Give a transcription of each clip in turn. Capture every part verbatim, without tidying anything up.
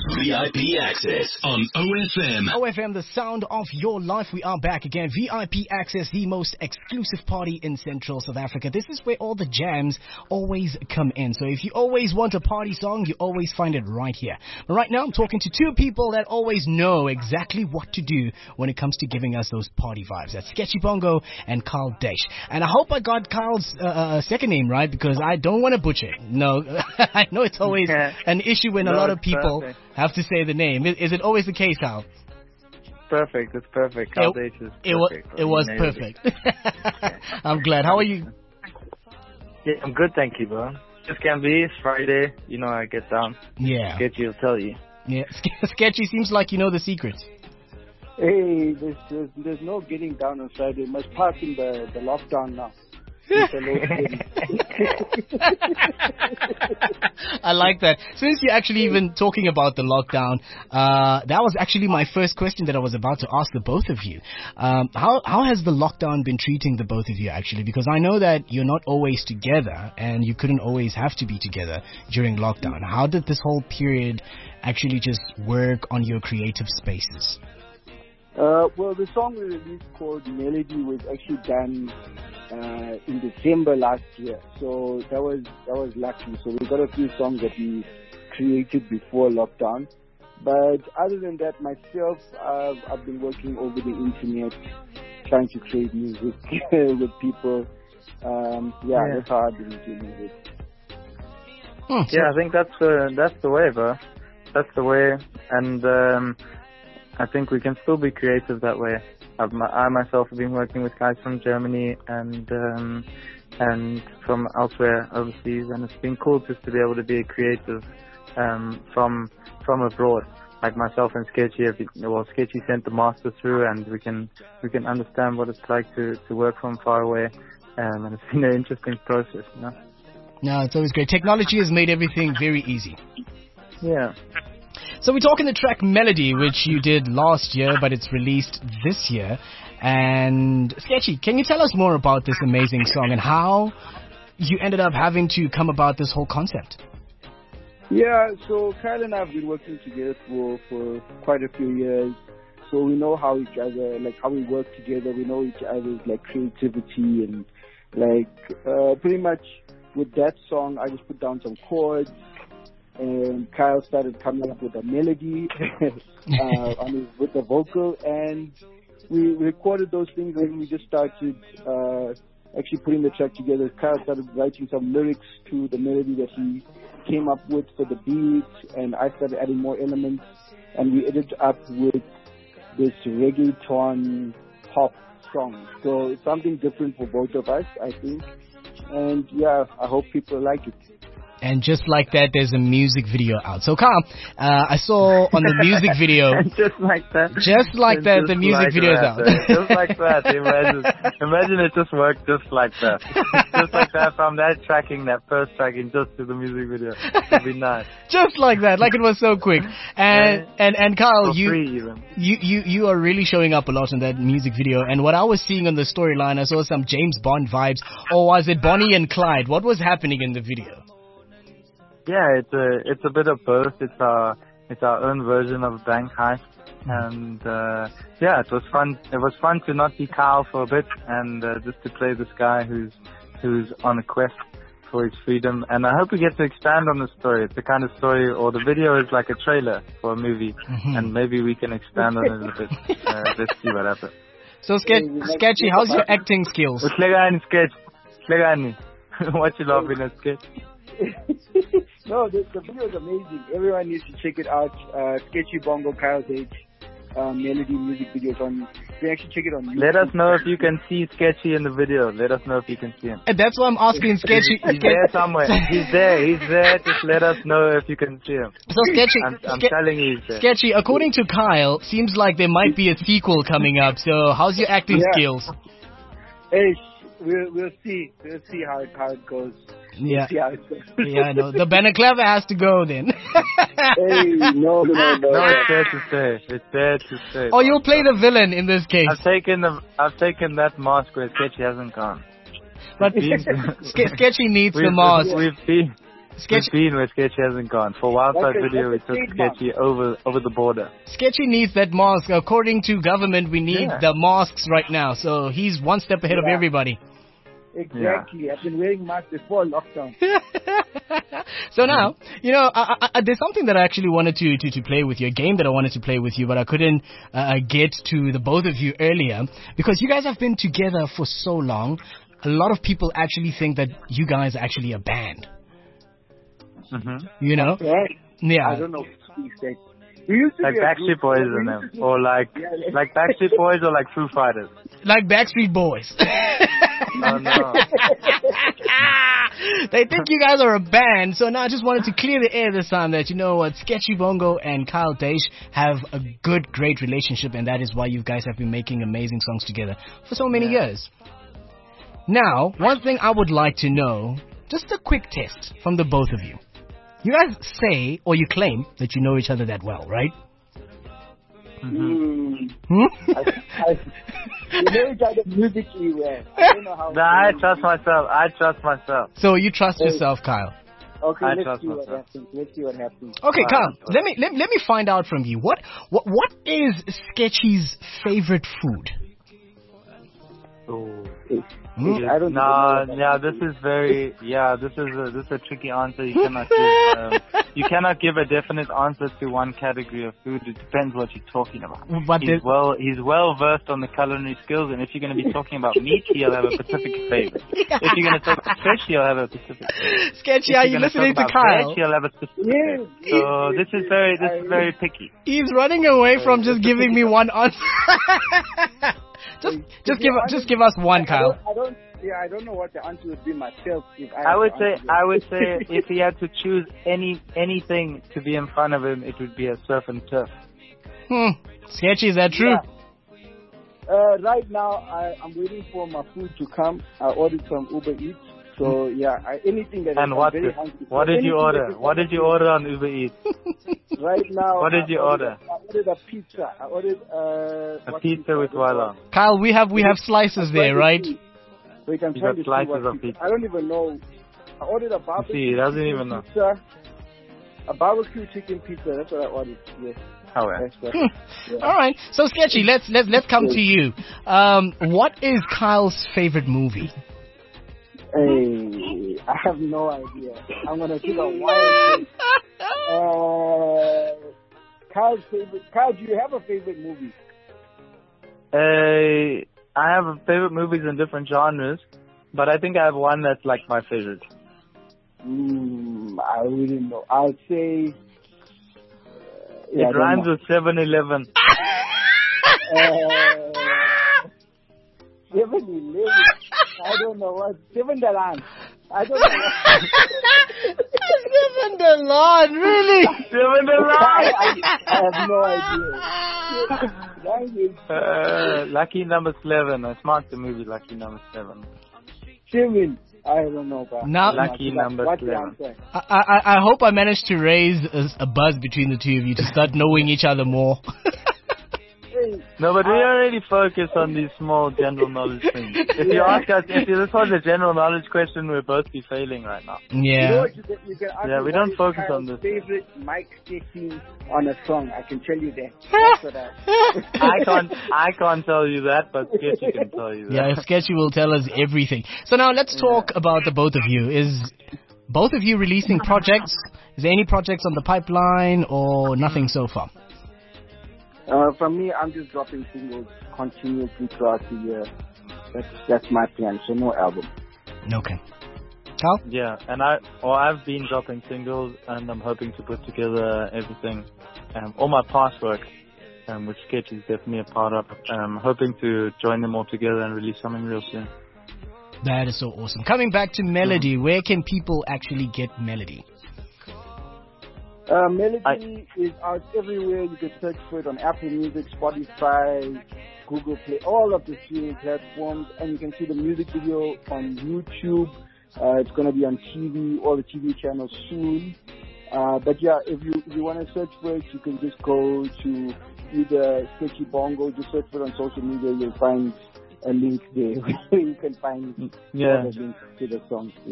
V I P Access on O F M. O F M, the sound of your life. We are back again. V I P Access, the most exclusive party in Central South Africa. This is where all the jams always come in. So if you always want a party song, you always find it right here. But right now, I'm talking to two people that always know exactly what to do when it comes to giving us those party vibes. That's Sketchy Bongo and Carl Desh. And I hope I got Carl's uh, uh, second name right, because I don't want to butcher it. No, I know it's always yeah. an issue when no, a lot of people perfect. have to say the name. Is, is it always the case, Carl? Perfect. It's perfect. Carl Desh is perfect. It was, it was perfect. I'm glad. How are you? Yeah, I'm good, thank you, bro. Just can be. It's Friday. You know I get down. Yeah. Sketchy will tell you. Yeah. Sketchy seems like you know the secrets. Hey, there's, there's, there's no getting down on Friday. We must pass in the, the lockdown now. I like that. Since you're actually even talking about the lockdown, uh, that was actually my first question that I was about to ask the both of you. Um, how how has the lockdown been treating the both of you actually? Because I know that you're not always together and you couldn't always have to be together during lockdown. How did this whole period actually just work on your creative spaces? Uh, well, the song we released called Melody was actually done uh, in December last year, so that was that was lucky. So we got a few songs that we created before lockdown. But other than that, myself, I've, I've been working over the internet, trying to create music with people. Um, yeah, yeah, that's how I've been doing it. Hmm, yeah, I think that's uh, that's the way, bro. That's the way, and. Um, I think we can still be creative that way. I've, I myself have been working with guys from Germany and um, and from elsewhere overseas, and it's been cool just to be able to be creative um, from from abroad. Like myself and Sketchy, have been, well, Sketchy sent the master through, and we can we can understand what it's like to, to work from far away, um, and it's been an interesting process, you know. No, it's always great. Technology has made everything very easy. Yeah. So we're talking the track Melody, which you did last year, but it's released this year. And Sketchy, can you tell us more about this amazing song and how you ended up having to come about this whole concept? Yeah, so Kyle and I have been working together for, for quite a few years. So we know how each other, like how we work together. We know each other's like creativity and like uh, pretty much with that song, I just put down some chords. And Kyle started coming up with a melody uh, on his, with the vocal, and we recorded those things, and we just started uh, actually putting the track together. Kyle started writing some lyrics to the melody that he came up with for the beat, and I started adding more elements, and we ended up with this reggaeton pop song. So it's something different for both of us, I think, and yeah, I hope people like it. And just like that, there's a music video out. So, Carl, uh, I saw on the music video... just like that. Just like and that, just the music like video is that, out. Just like that. Imagine, imagine it just worked just like that. Just like that, from that tracking, that first tracking, just to the music video. It'd be nice. Just like that, like it was so quick. And yeah. and, and Carl, you, you, you, you are really showing up a lot in that music video. And what I was seeing on the storyline, I saw some James Bond vibes. Or was it Bonnie and Clyde? What was happening in the video? Yeah, it's a it's a bit of both. It's our it's our own version of Bank Heist, and uh, yeah, it was fun. It was fun to not be Kyle for a bit, and uh, just to play this guy who's who's on a quest for his freedom. And I hope we get to expand on the story. It's the kind of story, or the video is like a trailer for a movie, mm-hmm. and maybe we can expand on it a bit. Uh, let's see what happens. So, Ske- Sketchy, how's your acting skills? Sketch, what you laughing at, Sketch? No, the, the video is amazing. Everyone needs to check it out. Uh, Sketchy Bongo, Kyle Desh, uh, Melody music videos on. You can actually check it on YouTube. Let us know if you can see Sketchy in the video. Let us know if you can see him. And that's why I'm asking Sketchy. He's there somewhere. He's there. He's there. Just let us know if you can see him. So Sketchy, I'm, I'm Ske- telling you, he's there. Sketchy, according to Kyle, seems like there might be a sequel coming up. So how's your acting yeah. skills? Hey, we'll we'll see. We'll see how it how it goes. Yeah. Yeah, yeah, I know. The Benaclava has to go then. Hey, no, no, no, no. No, it's there to stay. It's there to stay. Oh, you'll play the villain in this case. I've taken the, I've taken that mask where Sketchy hasn't gone. But Ske- Sketchy needs we've, the mask. We've been, Sketchy. We've been where Sketchy hasn't gone. For Wildfire That's a- Video, we that's a took trademark. Sketchy over over the border. Sketchy needs that mask. According to government, we need Yeah. the masks right now. So he's one step ahead of Yeah. everybody. Exactly. I've been wearing masks before lockdown. So now, you know, I, I, I, there's something that I actually wanted to, to, to play with you, a game that I wanted to play with you, but I couldn't uh, get to the both of you earlier because you guys have been together for so long. A lot of people actually think that you guys are actually a band. Mm-hmm. You know? Right? Yeah. I don't know. Exactly. We used to Like be a Backstreet group- Boys we in used them, to be- or like Yeah, yeah. like Backstreet Boys, or like Foo Fighters. Like Backstreet Boys. Oh no. They think you guys are a band, so now I just wanted to clear the air this time that, you know what, Sketchy Bongo and Kyle Dash have a good, great relationship, and that is why you guys have been making amazing songs together for so many Yeah. years. Now, one thing I would like to know, just a quick test from the both of you. You guys say, or you claim, that you know each other that well, right? Hmm. Hmm? I, I, we know each other musically well. I don't know how. Nah, I trust myself. I trust myself. So you trust yourself, Kyle. Okay, I let's trust see what myself. happens. Let's see what happens. Okay, Alright. Kyle, let me let, let me find out from you. What what what is Sketchy's favorite food? Ooh. Hmm? I don't Nah, even know. yeah, this is very, yeah, this is a, this is a tricky answer. You cannot give, um, you cannot give a definite answer to one category of food. It depends what you're talking about. But He's there's- well, he's well versed on the culinary skills, and if you're going to be talking about meat, he'll have a specific favorite. If you're going to talk about fish, he'll have a specific favorite. Sketchy, If are you're you gonna listening to talk about Kyle? veg, he'll have a specific Yes, favorite. So yes, this is very, this is I- very picky. He's running away from just giving me one answer. just just give just give us one, I Kyle. don't, I don't. Yeah, I don't know what the answer would be myself if I. I had would to say, answer I that. would say, if he had to choose any anything to be in front of him, it would be a surf and turf. Hmm. Sketchy, is that true? Yeah. Uh, right now, I, I'm waiting for my food to come. I ordered some Uber Eats. So yeah, I, anything that And I'm what very did, hungry for. what did you Anything order? that is What did you order on Uber Eats? Right now, What did I you ordered- order? I ordered a pizza. I ordered uh, A what pizza with pizza? what on? Kyle, we have we have slices I'm there, trying right? to see. Wait, I'm You trying got to see slices what of pizza. pizza. I don't even know. I ordered a barbecue See, he doesn't chicken even know. pizza. A barbecue chicken pizza. That's what I ordered. Yes. Oh, yeah. That's what. Hmm. All right. So Sketchy, let's let's let's come to you. Um, what is Kyle's favorite movie? Hey, I have no idea. I'm gonna take a wild guess. Uh, Kyle's favorite. Kyle, do you have a favorite movie? Uh, I have favorite movies in different genres, but I think I have one that's like my favorite. Mm, I wouldn't know. I'd say. Uh, yeah, I It don't rhymes know. with seven eleven. Uh, Seven Eleven. I don't know what. Seven Dalan. I don't know. What. Seven the Lord, really? Seven I, eleven. I, I have no idea. Language. Uh, Lucky Number Seven. I marked the movie Lucky Number Seven. Seven. I don't know. But Now- Lucky number What's the eleven. answer? I, I I hope I managed to raise a, a buzz between the two of you to start knowing each other more. Hey, No, but we already focus on these small general knowledge things. If you ask us, if this was a general knowledge question, we'd both be failing right now. You know Yeah. what? You can, you can ask Yeah, me we what don't is focus Kyle's on this. favorite mic setting on a song. I can tell you that. That's what I. I can't, I can't tell you that, but Sketchy can tell you that. Yeah, Sketchy will tell us everything. So now let's talk about the both of you. Is both of you releasing projects? Is there any projects on the pipeline or nothing so far? Uh, for me, I'm just dropping singles continuously throughout the year. That's that's my plan. So no album. Okay. Carl? Yeah, and I, well, I've been dropping singles, and I'm hoping to put together everything, um, all my past work, um, which Sketch is definitely a part of. I'm hoping to join them all together and release something real soon. That is so awesome. Coming back to Melody, where can people actually get Melody? Uh, Melody I- is out everywhere. You can search for it on Apple Music, Spotify, Google Play, all of the streaming platforms, and you can see the music video on YouTube. Uh, it's going to be on T V, all the T V channels soon. Uh, but yeah, if you if you want to search for it, you can just go to either Sketchy Bongo, just search for it on social media. You'll find a link there where you can find Yeah. all the links to the song. Yeah.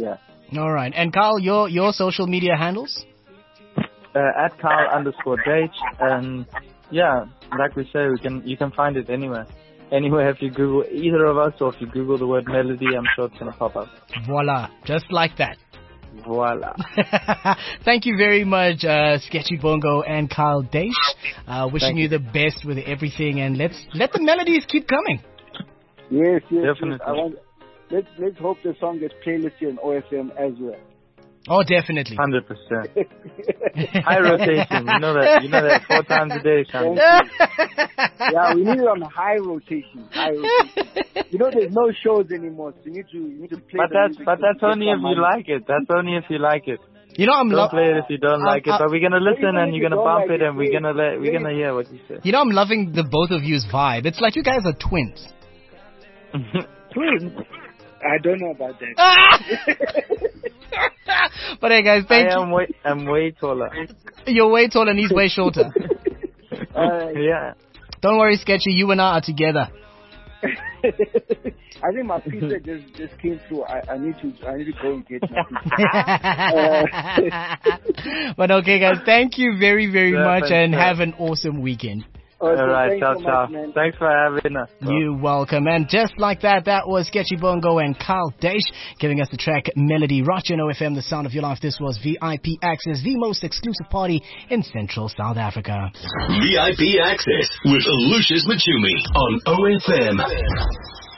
All right. And Carl, your your social media handles? Uh, at Carl underscore Dage, and yeah, like we say, we can you can find it anywhere. Anywhere if you Google either of us, or if you Google the word melody, I'm sure it's gonna pop up. Voila, just like that. Voila. Thank you very much, uh, Sketchy Bongo and Carl Dage. Uh, wishing you. you the best with everything, and let's let the melodies keep coming. Yes, yes, definitely. Yes. I want, let's let's hope the song gets playlisted on O F M as well. Oh, definitely. Hundred percent. High rotation. You know that. You know that four times a day, Sean. Yeah, we need it on high rotation. High rotation. You know, there's no shows anymore, so you need to you need to play. But that's but that's only if you like it. That's only if you like it. You know, I'm don't lo- play it if you don't uh, like it. uh, But we're gonna listen and you're gonna bump like it, it, and we're gonna let we're gonna hear what you say. You know, I'm loving the both of you's vibe. It's like you guys are twins. Twins. I don't know about that. But hey, guys, thank I you. am way, I'm way taller. You're way taller and he's way shorter. uh, Yeah. Don't worry, Sketchy. You and I are together. I think my pizza just, just came through. I, I need to I need to go and get my pizza. uh. But okay, guys, thank you very, very yeah, much, and sir. have an awesome weekend. All so right, ciao, so ciao. much, Thanks for having us. You're welcome. And just like that, that was Sketchy Bongo and Carl Dage giving us the track Melody. Right here on O F M, the sound of your life. This was V I P Access, the most exclusive party in Central South Africa. V I P Access with Lucius Machumi on O F M.